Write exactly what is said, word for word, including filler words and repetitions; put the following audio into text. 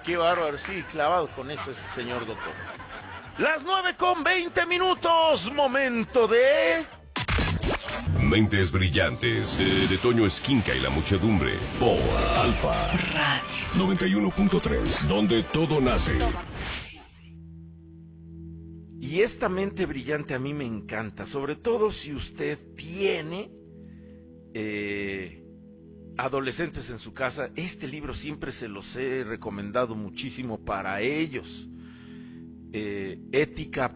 Qué bárbaro, sí, clavado con eso ese señor doctor. Las nueve con veinte minutos, momento de... Mentes brillantes, de, de Toño Esquinca y la muchedumbre, por Alfa Radio noventa y uno punto tres, donde todo nace. Y esta mente brillante a mí me encanta, sobre todo si usted tiene eh, adolescentes en su casa. Este libro siempre se los he recomendado muchísimo para ellos. Eh, Ética